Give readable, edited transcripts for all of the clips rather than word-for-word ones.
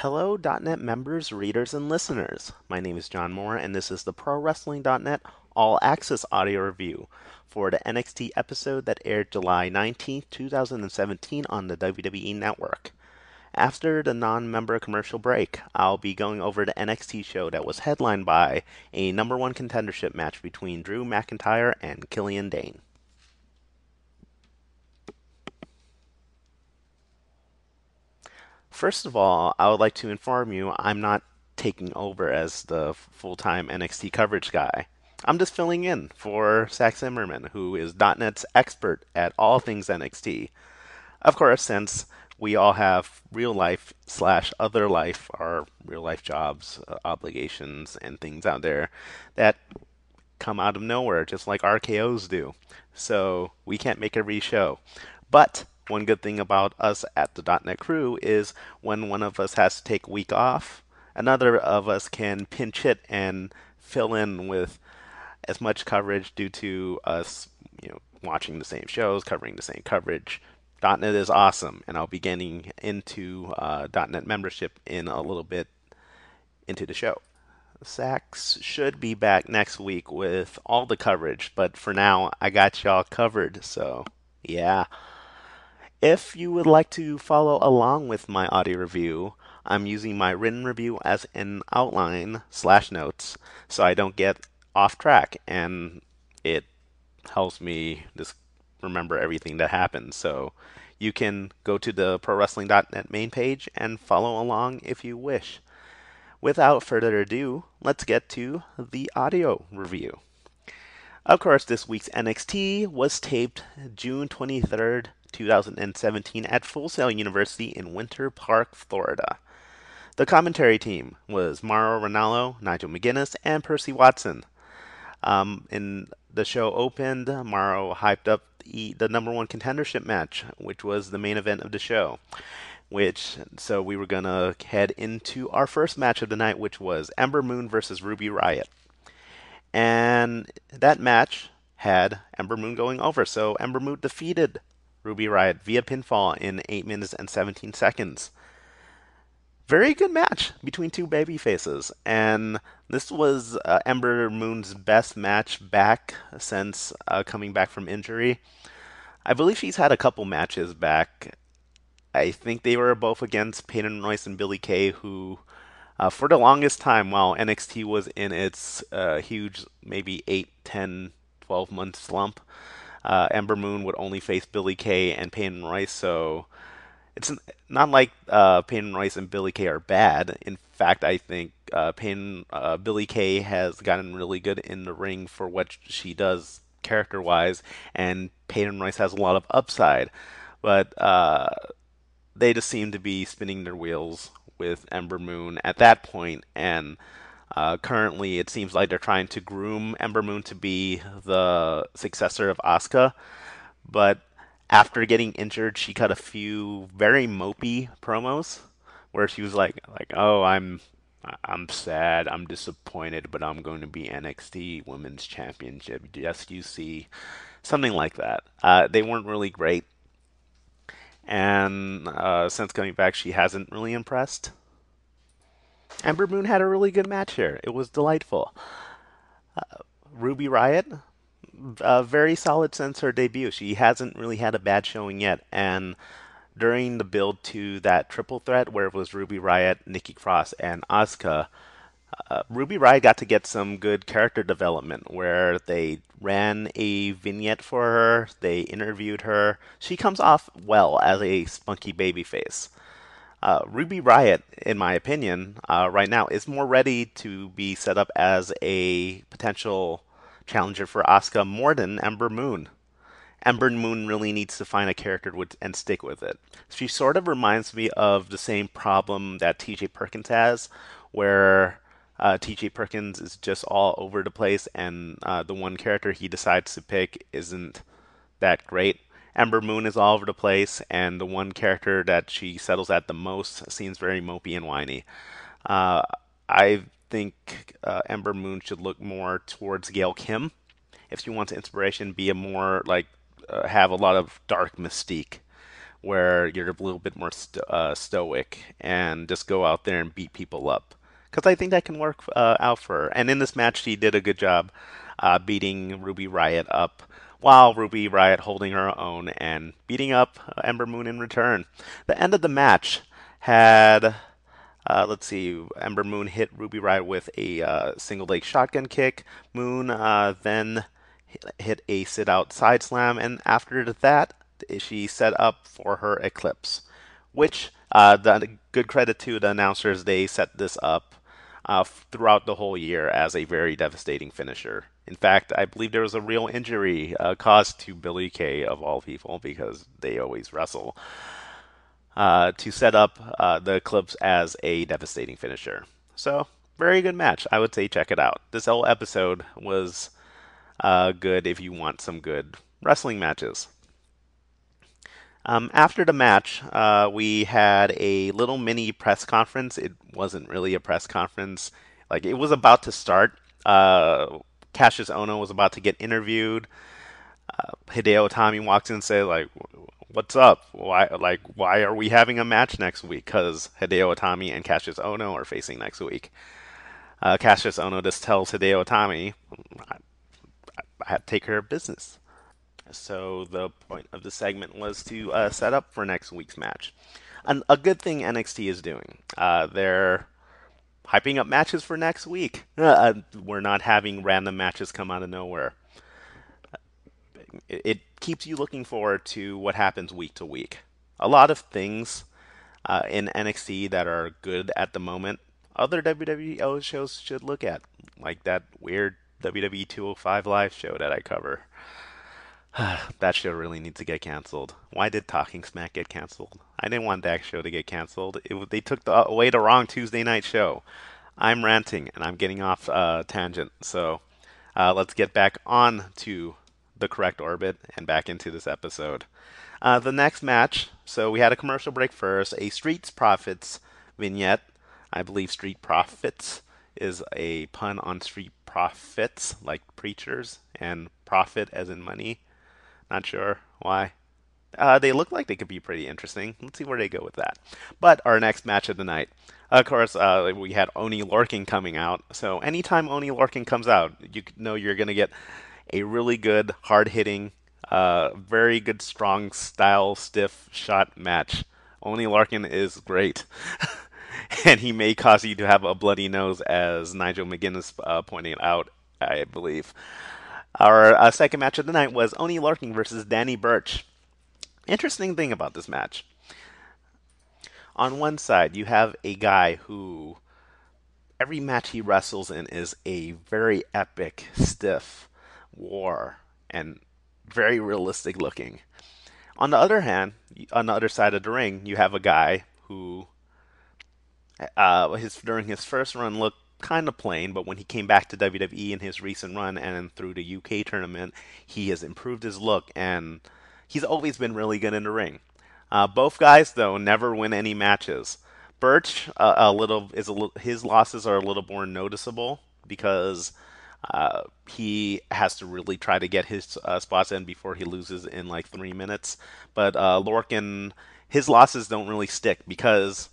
Hello, .NET members, readers, and listeners. My name is John Moore, and this is the ProWrestling.net All Access audio review for the NXT episode that aired July 19th, 2017 on the WWE Network. After the non-member commercial break, I'll be going over the NXT show that was headlined by a number one contendership match between Drew McIntyre and Killian Dane. First of all, I would like to inform you I'm not taking over as the full time NXT coverage guy. I'm just filling in for Zach Zimmerman, who is .NET's expert at all things NXT. Of course, since we all have real life slash other life, our real life jobs, obligations, and things out there that come out of nowhere, just like RKO's do. So we can't make every show. But one good thing about us at the .NET crew is when one of us has to take a week off, another of us can pinch hit and fill in with as much coverage due to us, watching the same shows, covering the same coverage. .NET is awesome, and I'll be getting into .NET membership in a little bit into the show. Sax should be back next week with all the coverage, but for now, I got y'all covered, so yeah. If you would like to follow along with my audio review, I'm using my written review as an outline slash notes so I don't get off track and it helps me just remember everything that happens. So you can go to the ProWrestling.net main page and follow along if you wish. Without further ado, let's get to the audio review. Of course, this week's NXT was taped June 23rd, 2017 at Full Sail University in Winter Park, Florida. The commentary team was Mauro Ranallo, Nigel McGuinness, and Percy Watson. In the show opened, Mauro hyped up the number one contendership match, which was the main event of the show. So we were gonna head into our first match of the night, which was Ember Moon versus Ruby Riott. And that match had Ember Moon going over. So Ember Moon defeated Ruby Riott via pinfall in 8 minutes and 17 seconds. Very good match between two baby faces. And this was Ember Moon's best match back since coming back from injury. I believe she's had a couple matches back. I think they were both against Peyton Royce and Billie Kay, who for the longest time, while NXT was in its huge, maybe 8, 10, 12-month slump, Ember Moon would only face Billie Kay and Peyton Royce, so it's not like Peyton Royce and Billie Kay are bad. In fact, I think Billie Kay has gotten really good in the ring for what she does character-wise, and Peyton Royce has a lot of upside. But they just seem to be spinning their wheels with Ember Moon at that point, and currently it seems like they're trying to groom Ember Moon to be the successor of Asuka. But after getting injured, she cut a few very mopey promos where she was like, "Oh, I'm sad, I'm disappointed, but I'm going to be NXT Women's Championship. Yes, you see." Something like that. They weren't really great, and since coming back, she hasn't really impressed. Ember Moon had a really good match here. It was delightful. Ruby Riott, very solid since her debut. She hasn't really had a bad showing yet, and during the build to that triple threat where it was Ruby Riott, Nikki Cross, and Asuka, Ruby Riott got to get some good character development where they ran a vignette for her, they interviewed her. She comes off well as a spunky babyface. Ruby Riott, in my opinion, right now is more ready to be set up as a potential challenger for Asuka more than Ember Moon. Ember Moon really needs to find a character and stick with it. She sort of reminds me of the same problem that TJ Perkins has, where TJ Perkins is just all over the place, and the one character he decides to pick isn't that great. Ember Moon is all over the place, and the one character that she settles at the most seems very mopey and whiny. Uh, I think Ember Moon should look more towards Gail Kim if she wants inspiration, be a more like have a lot of dark mystique. where you're a little bit more stoic and just go out there and beat people up. Because I think that can work out for her. And in this match, she did a good job beating Ruby Riot up, while Ruby Riot holding her own and beating up Ember Moon in return. The end of the match had, let's see, Ember Moon hit Ruby Riot with a single leg shotgun kick. Moon then hit a sit out side slam, and after that, she set up for her Eclipse, which the good credit to the announcers, they set this up throughout the whole year as a very devastating finisher. In fact, I believe there was a real injury caused to Billie Kay of all people, because they always wrestle, to set up the Eclipse as a devastating finisher. So, very good match. I would say check it out. This whole episode was good if you want some good wrestling matches. After the match, we had a little mini press conference. It wasn't really a press conference. Like, it was about to start. Cassius Ono was about to get interviewed. Hideo Itami walks in and says, like, "What's up? Why are we having a match next week?" Because Hideo Itami and Cassius Ono are facing next week. Cassius Ono just tells Hideo Itami, I have to take care of business. So the point of the segment was to set up for next week's match. A good thing NXT is doing. They're hyping up matches for next week. We're not having random matches come out of nowhere. It keeps you looking forward to what happens week to week. A lot of things in NXT that are good at the moment, other WWE shows should look at, like that weird WWE 205 Live show that I cover. That show really needs to get canceled. Why did Talking Smack get canceled? I didn't want that show to get canceled. They took away the wrong Tuesday night show. I'm ranting and I'm getting off tangent. So let's get back on to the correct orbit and back into this episode. The next match, so we had a commercial break first, a Streets Profits vignette. I believe Street Profits is a pun on Street Profits, like preachers, and profit as in money. Not sure why. They look like they could be pretty interesting. Let's see where they go with that. But our next match of the night, of course, we had Oni Lorcan coming out. So anytime Oni Lorcan comes out, you know you're going to get a really good, hard-hitting, very good, strong style, stiff shot match. Oni Larkin is great. And he may cause you to have a bloody nose, as Nigel McGuinness pointed out, I believe. Our second match of the night was Oni Larkin versus Danny Burch. Interesting thing about this match. On one side, you have a guy who every match he wrestles in is a very epic, stiff war and very realistic looking. On the other hand, on the other side of the ring, you have a guy who during his first run looked kind of plain, but when he came back to WWE in his recent run and through the UK tournament, he has improved his look and he's always been really good in the ring. Both guys, though, never win any matches. Burch, his losses are a little more noticeable because he has to really try to get his spots in before he loses in like 3 minutes. But Lorcan, his losses don't really stick because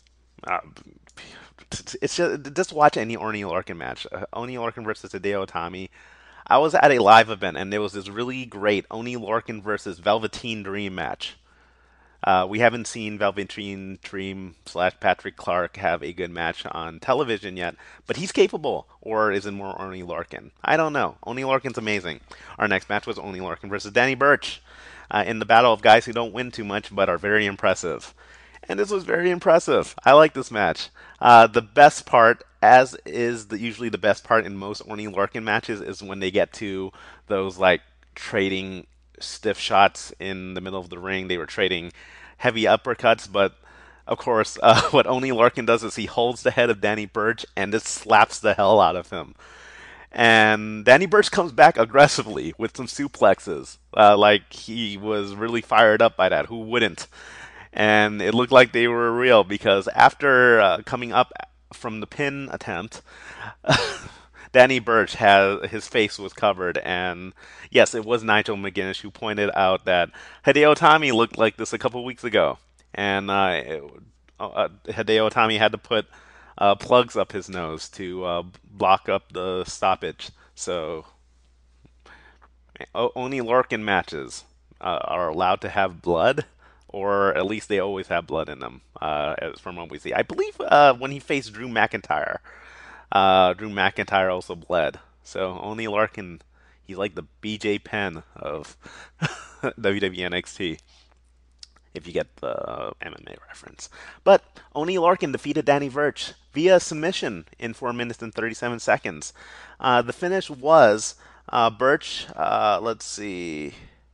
it's just watch any Oni Lorcan match. Oni Lorcan versus Hideo Itami. I was at a live event and there was this really great Oni Lorcan versus Velveteen Dream match. We haven't seen Velveteen Dream / Patrick Clark have a good match on television yet, but he's capable. Or is it more Oni Lorcan? I don't know. Oni Lorcan's amazing. Our next match was Oni Lorcan versus Danny Burch in the battle of guys who don't win too much but are very impressive. And this was very impressive. I like this match. The best part, as is usually the best part in most Oni Lorcan matches, is when they get to those like trading stiff shots in the middle of the ring. They were trading heavy uppercuts, but of course, what Oni Lorcan does is he holds the head of Danny Burch and just slaps the hell out of him. And Danny Burch comes back aggressively with some suplexes. Like he was really fired up by that. Who wouldn't? And it looked like they were real because after coming up from the pin attempt, Danny Burch had his face was covered, and yes, it was Nigel McGuinness who pointed out that Hideo Itami looked like this a couple weeks ago, and Hideo Itami had to put plugs up his nose to block up the stoppage. So only Lorcan matches are allowed to have blood, or at least they always have blood in them, from what we see. I believe when he faced Drew McIntyre also bled. So only Larkin, he's like the BJ Penn of WWE NXT, if you get the MMA reference. But Oni Larkin defeated Danny Burch via submission in 4 minutes and 37 seconds. The finish was Burch, let's see.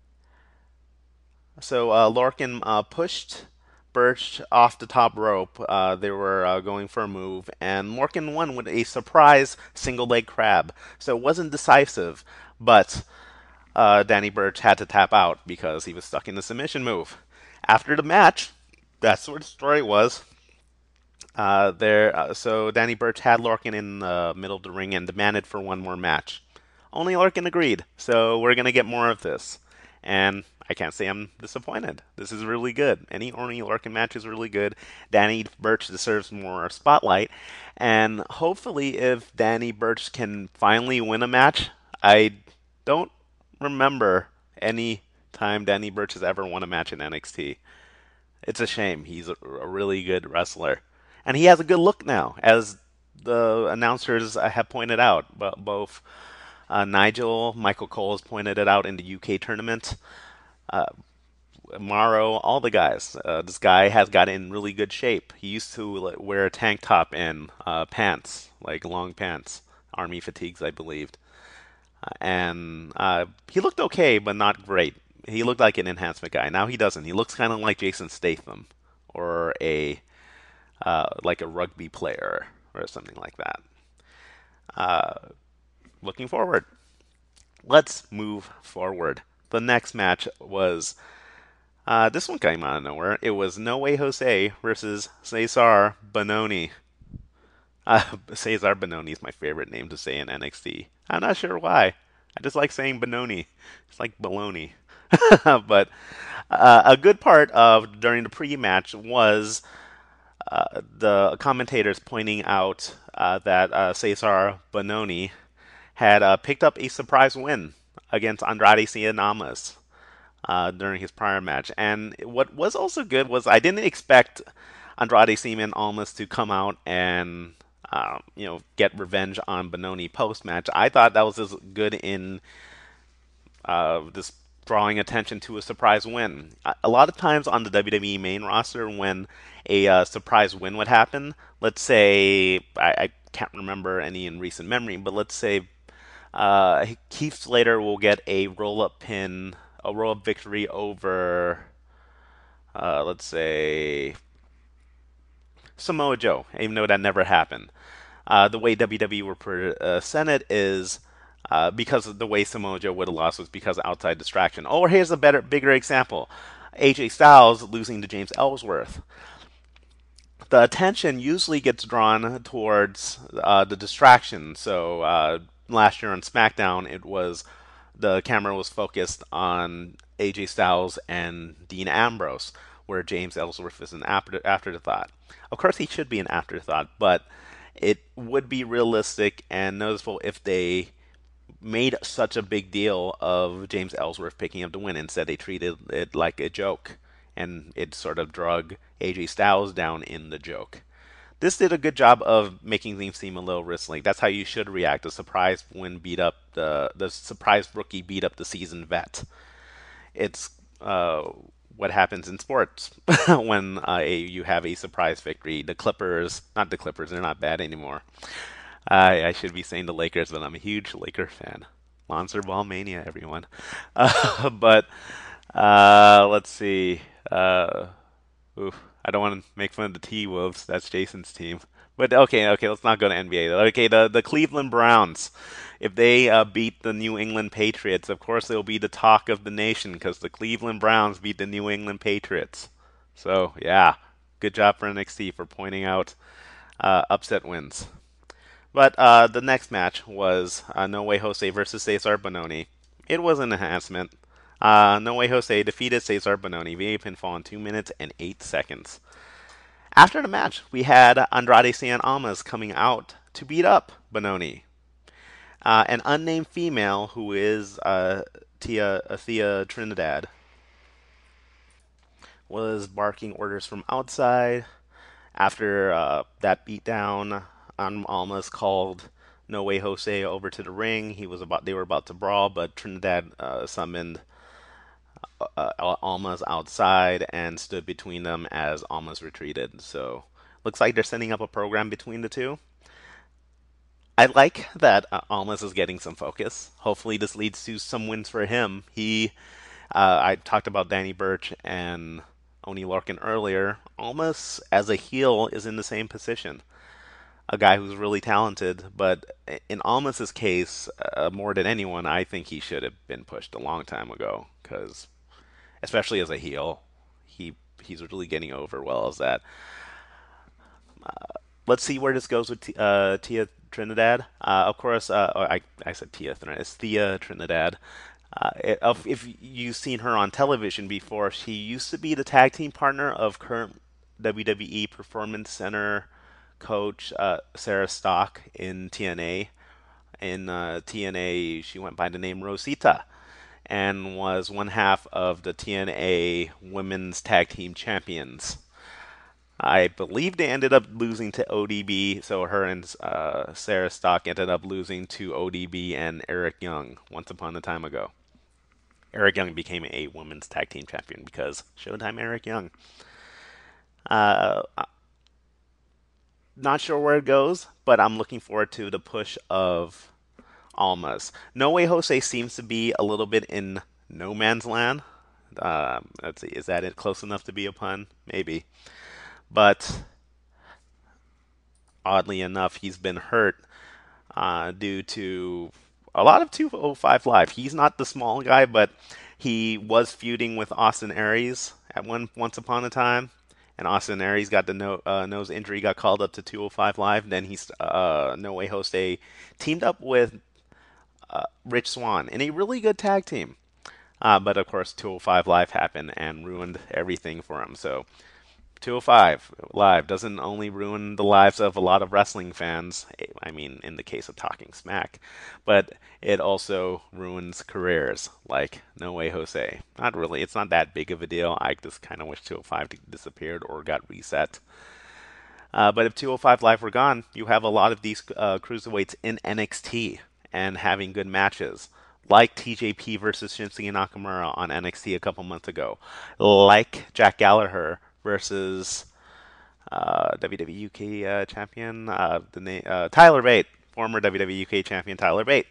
So Larkin pushed Burch off the top rope. They were going for a move, and Larkin won with a surprise single leg crab. So it wasn't decisive, but Danny Burch had to tap out because he was stuck in the submission move. After the match, that's what the story was. So Danny Burch had Larkin in the middle of the ring and demanded for one more match. Only Larkin agreed, so we're gonna get more of this. And I can't say I'm disappointed. This is really good. Any Only Larkin match is really good. Danny Burch deserves more spotlight, and hopefully, if Danny Burch can finally win a match, I don't remember any time Danny Burch has ever won a match in NXT. It's a shame. He's a really good wrestler, and he has a good look now, as the announcers have pointed out. But both Michael Cole has pointed it out in the UK tournament. Uh, Morrow, all the guys. This guy has got in really good shape. He used to wear a tank top and pants, like long pants, army fatigues, I believed. And he looked okay, but not great. He looked like an enhancement guy. Now he doesn't. He looks kind of like Jason Statham, or a like a rugby player or something like that. Uh, Looking forward. Let's move forward. The next match was this one came out of nowhere. It was No Way Jose versus Cesar Bononi. Cesar Bononi is my favorite name to say in NXT. I'm not sure why. I just like saying Bononi. It's like baloney. But a good part of during the pre-match was the commentators pointing out that Cesar Bononi had picked up a surprise win against Andrade Cien Almas during his prior match. And what was also good was I didn't expect Andrade Cien Almas to come out and get revenge on Bononi post match. I thought that was as good in this drawing attention to a surprise win. A lot of times on the WWE main roster, when a surprise win would happen, let's say I can't remember any in recent memory, but let's say Keith Slater will get a a roll up victory over, let's say, Samoa Joe, even though that never happened. The way WWE were presented is because of the way Samoa Joe would have lost was because of outside distraction. Or here's a bigger example: AJ Styles losing to James Ellsworth. The attention usually gets drawn towards the distraction. So last year on SmackDown, the camera was focused on AJ Styles and Dean Ambrose, where James Ellsworth is an afterthought. Of course, he should be an afterthought, but it would be realistic and noticeable if they made such a big deal of James Ellsworth picking up the win. Instead, they treated it like a joke, and it sort of drug AJ Styles down in the joke. This did a good job of making things seem a little wrestling. That's how you should react. A surprise win beat up the surprise rookie beat up the seasoned vet. It's what happens in sports when you have a surprise victory. The Clippers, not the Clippers, they're not bad anymore. I should be saying the Lakers, but I'm a huge Laker fan. Monster Ball Mania, everyone. But let's see. I don't want to make fun of the T Wolves. That's Jason's team. But okay, let's not go to NBA though. Okay, the Cleveland Browns. If they beat the New England Patriots, of course they'll be the talk of the nation because the Cleveland Browns beat the New England Patriots. So yeah, good job for NXT for pointing out upset wins. But the next match was No Way Jose versus Cesar Bononi. It was an enhancement. No Way Jose defeated Cesar Bononi via pinfall in 2 minutes and 8 seconds. After the match, we had Andrade Cien Almas coming out to beat up Bononi. An unnamed female who is Thea Trinidad was barking orders from outside. After that beatdown, Almas called No Way Jose over to the ring. They were about to brawl, but Trinidad summoned Almas outside and stood between them as Almas retreated. So looks like they're setting up a program between the two. I like that Almas is getting some focus. Hopefully, this leads to some wins for him. I talked about Danny Burch and Oni Lorcan earlier. Almas, as a heel, is in the same position. A guy who's really talented, but in Almas's case, more than anyone, I think he should have been pushed a long time ago. Because, especially as a heel, he's really getting over well as that. Let's see where this goes with Tia Trinidad. Of course, I said Tia Trinidad. It's Thea Trinidad. If you've seen her on television before, she used to be the tag team partner of current WWE Performance Center coach Sarah Stock in TNA. In TNA, she went by the name Rosita and was one half of the TNA Women's Tag Team Champions. I believe they ended up losing to ODB, so her and Sarah Stock ended up losing to ODB and Eric Young once upon a time ago. Eric Young became a women's tag team champion because Showtime Eric Young. Uh, Not sure where it goes, but I'm looking forward to the push of Almas. No Way Jose seems to be a little bit in no man's land. Let's see, is that it close enough to be a pun? Maybe. But oddly enough, he's been hurt due to a lot of 205 Live. He's not the small guy, but he was feuding with Austin Aries at once upon a time. And Austin Aries got the nose injury, got called up to 205 Live. Then he's No Way Jose teamed up with Rich Swann in a really good tag team. But of course, 205 Live happened and ruined everything for him. So 205 Live doesn't only ruin the lives of a lot of wrestling fans, I mean, in the case of Talking Smack, but it also ruins careers like No Way Jose. Not really, it's not that big of a deal. I just kind of wish 205 disappeared or got reset. But if 205 Live were gone, you have a lot of these cruiserweights in NXT and having good matches. Like TJP versus Shinsuke Nakamura on NXT a couple months ago. Like Jack Gallagher versus WWE UK champion, Tyler Bate, former WWE UK champion Tyler Bate,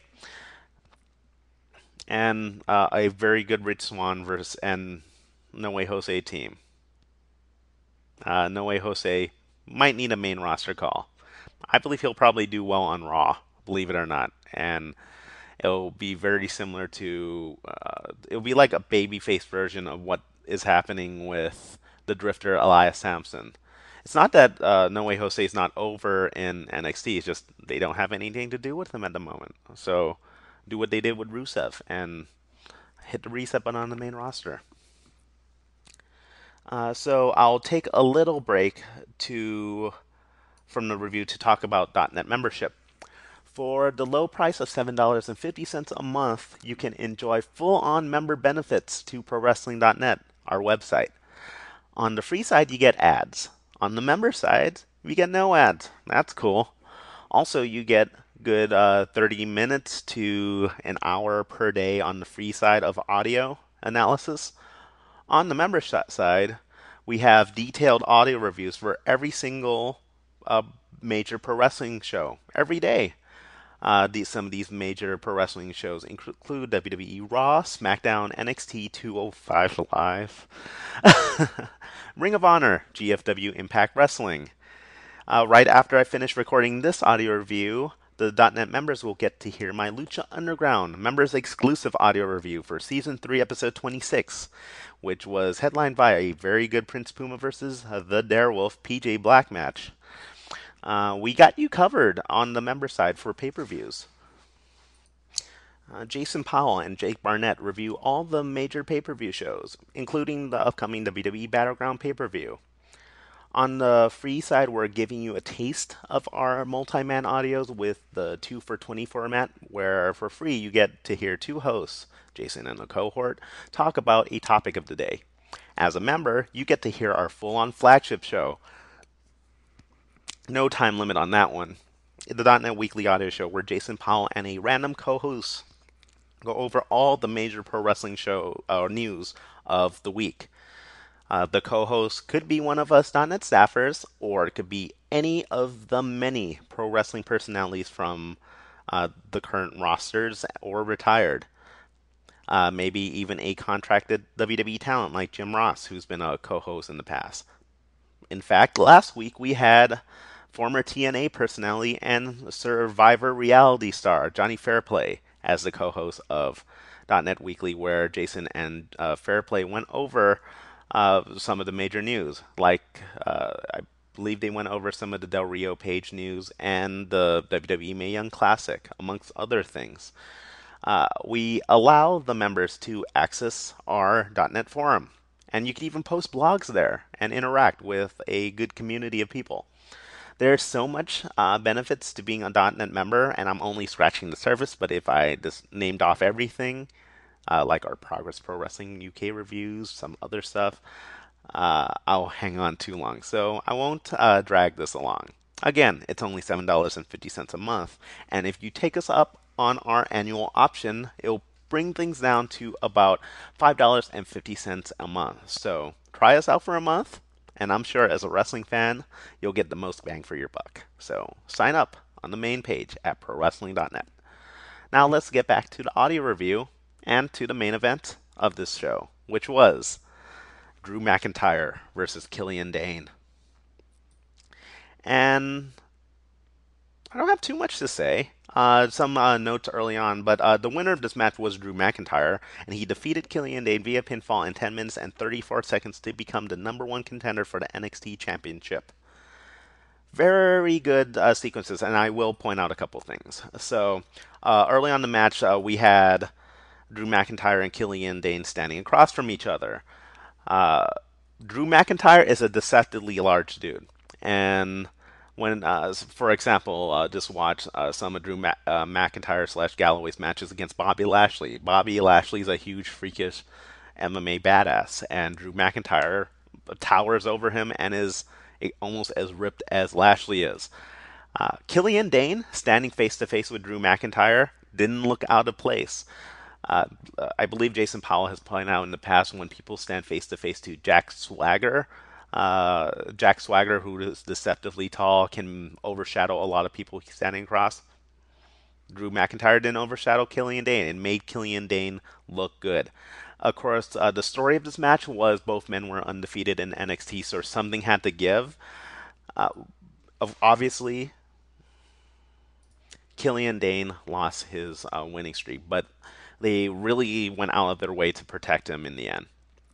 and a very good Rich Swann versus and No Way Jose team. No Way Jose might need a main roster call. I believe he'll probably do well on Raw, believe it or not, and it'll be very similar to. It'll be like a babyface version of what is happening with the Drifter Elias Sampson. It's not that No Way Jose is not over in NXT. It's just they don't have anything to do with him at the moment. So do what they did with Rusev and hit the reset button on the main roster. So I'll take a little break from the review to talk about .NET membership. For the low price of $7.50 a month, you can enjoy full-on member benefits to ProWrestling.net, our website. On the free side, you get ads. On the member side, you get no ads. That's cool. Also, you get good 30 minutes to an hour per day on the free side of audio analysis. On the member side, we have detailed audio reviews for every single major pro wrestling show every day. Some of these major pro wrestling shows include WWE Raw, SmackDown, NXT 205 Live, Ring of Honor, GFW Impact Wrestling. Right after I finish recording this audio review, the .NET members will get to hear my Lucha Underground members exclusive audio review for Season 3, Episode 26, which was headlined by a very good Prince Puma versus the Darewolf PJ Black match. We got you covered on the member side for pay-per-views. Jason Powell and Jake Barnett review all the major pay-per-view shows, including the upcoming WWE Battleground pay-per-view. On the free side, we're giving you a taste of our multi-man audios with the 2 for 20 format, where for free you get to hear two hosts, Jason and a cohort, talk about a topic of the day. As a member, you get to hear our full-on flagship show. No time limit on that one. The .NET Weekly Audio Show, where Jason Powell and a random co-host go over all the major pro wrestling show news of the week. The co-host could be one of us .NET staffers, or it could be any of the many pro wrestling personalities from the current rosters or retired. Maybe even a contracted WWE talent like Jim Ross, who's been a co-host in the past. In fact, last week we had former TNA personality and Survivor reality star Johnny Fairplay as the co-host of .NET Weekly, where Jason and Fairplay went over some of the major news. Like, I believe they went over some of the Del Rio Page news and the WWE Mae Young Classic, amongst other things. We allow the members to access our .NET forum, and you can even post blogs there and interact with a good community of people. There's so much benefits to being a .NET member, and I'm only scratching the surface. But if I just named off everything, like our Progress Pro Wrestling UK reviews, some other stuff, I'll hang on too long. So I won't drag this along. Again, it's only $7.50 a month, and if you take us up on our annual option, it'll bring things down to about $5.50 a month. So try us out for a month, and I'm sure as a wrestling fan, you'll get the most bang for your buck. So sign up on the main page at prowrestling.net. Now let's get back to the audio review and to the main event of this show, which was Drew McIntyre versus Killian Dane. And I don't have too much to say. Some notes early on, but the winner of this match was Drew McIntyre, and he defeated Killian Dane via pinfall in 10 minutes and 34 seconds to become the number one contender for the NXT Championship. Very good sequences, and I will point out a couple things. So, early on in the match, we had Drew McIntyre and Killian Dane standing across from each other. Drew McIntyre is a deceptively large dude, and when, for example, just watch some of Drew McIntyre / Galloway's matches against Bobby Lashley. Bobby Lashley's a huge, freakish MMA badass, and Drew McIntyre towers over him and is almost as ripped as Lashley is. Killian Dane, standing face to face with Drew McIntyre, didn't look out of place. I believe Jason Powell has pointed out in the past when people stand face to face to Jack Swagger, who is deceptively tall, can overshadow a lot of people standing across. Drew McIntyre didn't overshadow Killian Dane and made Killian Dane look good. Of course, the story of this match was both men were undefeated in NXT, so something had to give. Obviously, Killian Dane lost his winning streak, but they really went out of their way to protect him in the end.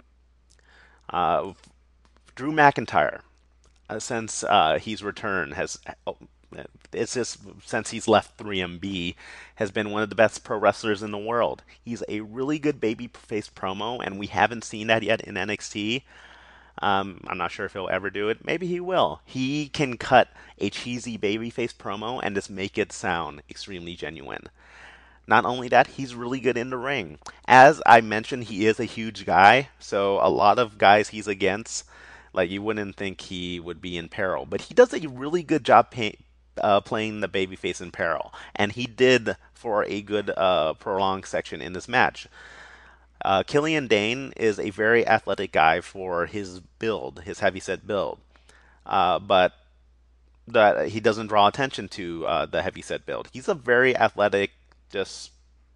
Drew McIntyre, since he's returned, it's just since he's left 3MB, has been one of the best pro wrestlers in the world. He's a really good babyface promo, and we haven't seen that yet in NXT. I'm not sure if he'll ever do it. Maybe he will. He can cut a cheesy babyface promo and just make it sound extremely genuine. Not only that, he's really good in the ring. As I mentioned, he is a huge guy, so a lot of guys he's against, like, you wouldn't think he would be in peril. But he does a really good job playing the babyface in peril, and he did for a good prolonged section in this match. Killian Dane is a very athletic guy for his build, his heavyset build, but that he doesn't draw attention to the heavyset build. He's a very athletic, just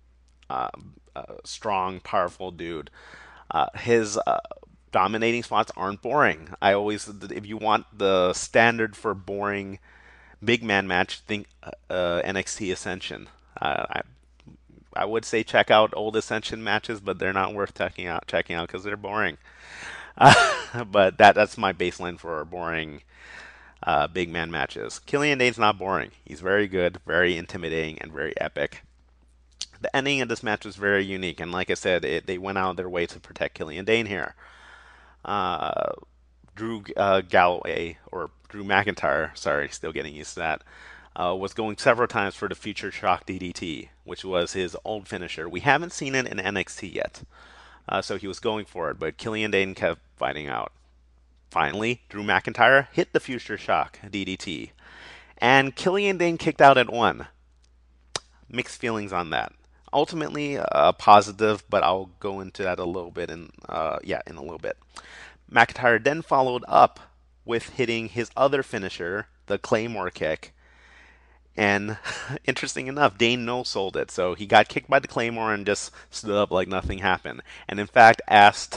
strong, powerful dude. His dominating spots aren't boring. If you want the standard for boring big man match, think NXT Ascension. I would say check out old Ascension matches, but they're not worth checking out because they're boring. But that's my baseline for boring big man matches. Killian Dane's not boring. He's very good, very intimidating, and very epic. The ending of this match was very unique, and like I said, they went out of their way to protect Killian Dane here. Uh, Drew Galloway, or Drew McIntyre, sorry, still getting used to that, was going several times for the Future Shock DDT, which was his old finisher. We haven't seen it in NXT yet, so he was going for it, but Killian Dane kept fighting out. Finally, Drew McIntyre hit the Future Shock DDT, and Killian Dane kicked out at one. Mixed feelings on that. Ultimately, positive, but I'll go into that a little bit in a little bit. McIntyre then followed up with hitting his other finisher, the Claymore kick, and interesting enough, Dane no sold it. So he got kicked by the Claymore and just stood up like nothing happened. And in fact, asked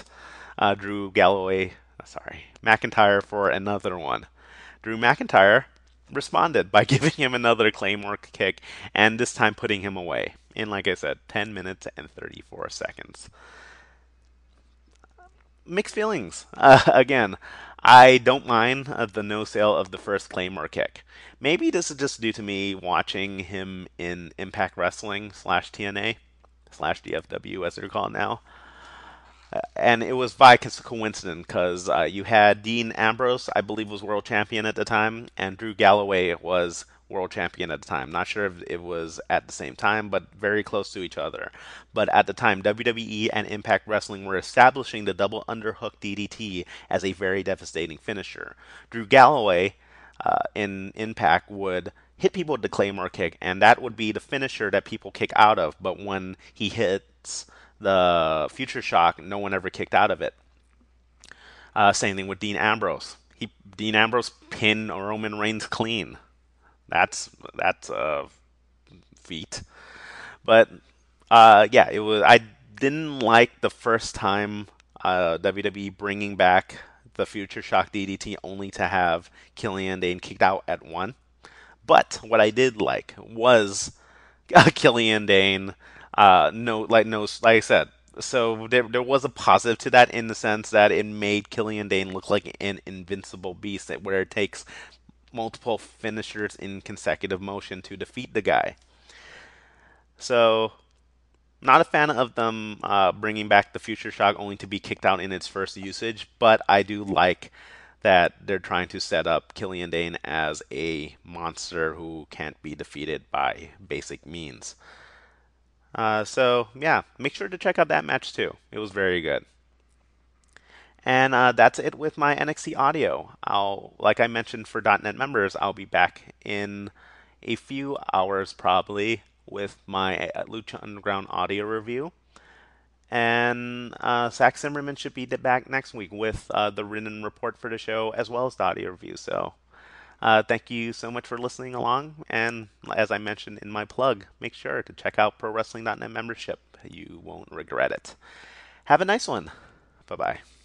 McIntyre for another one. Drew McIntyre responded by giving him another Claymore kick and this time putting him away in, like I said, 10 minutes and 34 seconds. Mixed feelings. Again, I don't mind the no sale of the first Claymore kick. Maybe this is just due to me watching him in Impact Wrestling slash TNA slash DFW as they're called now. And it was by coincidence because you had Dean Ambrose, I believe, was world champion at the time, and Drew Galloway was world champion at the time. Not sure if it was at the same time, but very close to each other. But at the time, WWE and Impact Wrestling were establishing the double underhook DDT as a very devastating finisher. Drew Galloway in Impact would hit people with the Claymore kick, and that would be the finisher that people kick out of. But when he hits the Future Shock, no one ever kicked out of it. Same thing with Dean Ambrose. Dean Ambrose pinned Roman Reigns clean. That's a feat. But yeah, it was. I didn't like the first time WWE bringing back the Future Shock DDT only to have Killian Dane kicked out at one. But what I did like was Killian Dane. No, like I said. So there was a positive to that in the sense that it made Killian Dane look like an invincible beast, where it takes multiple finishers in consecutive motion to defeat the guy. So not a fan of them bringing back the Future Shock only to be kicked out in its first usage, but I do like that they're trying to set up Killian Dane as a monster who can't be defeated by basic means. So yeah, make sure to check out that match too. It was very good. And that's it with my NXT audio. Like I mentioned for .NET members, I'll be back in a few hours probably with my Lucha Underground audio review. And Zach Zimmerman should be back next week with the written report for the show as well as the audio review. So thank you so much for listening along. And as I mentioned in my plug, make sure to check out ProWrestling.net membership. You won't regret it. Have a nice one. Bye bye.